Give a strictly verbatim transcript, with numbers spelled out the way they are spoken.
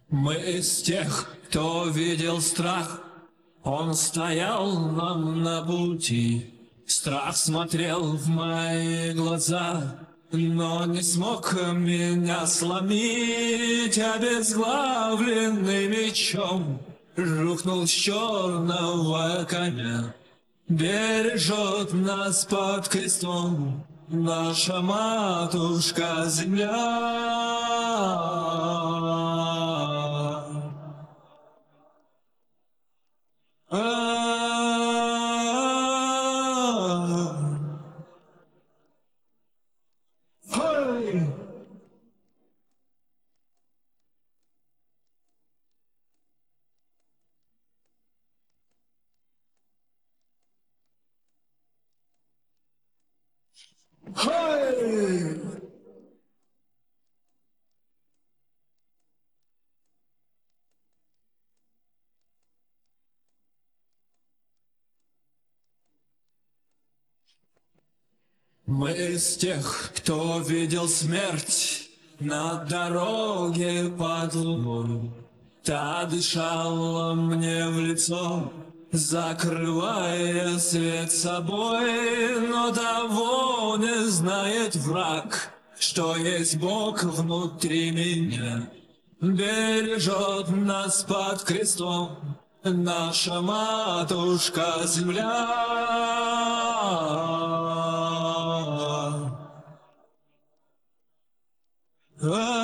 Мы из тех, кто видел страх, он стоял нам на пути. Страх смотрел в мои глаза, но не смог меня сломить. Обезглавленный мечом рухнул с черного коня. Бережет нас под крестом наша матушка-земля. Мы из тех, кто видел смерть на дороге под луной. Та дышала мне в лицо, закрывая свет собой. Но того не знает враг, что есть Бог внутри меня. Бережет нас под крестом наша матушка-земля.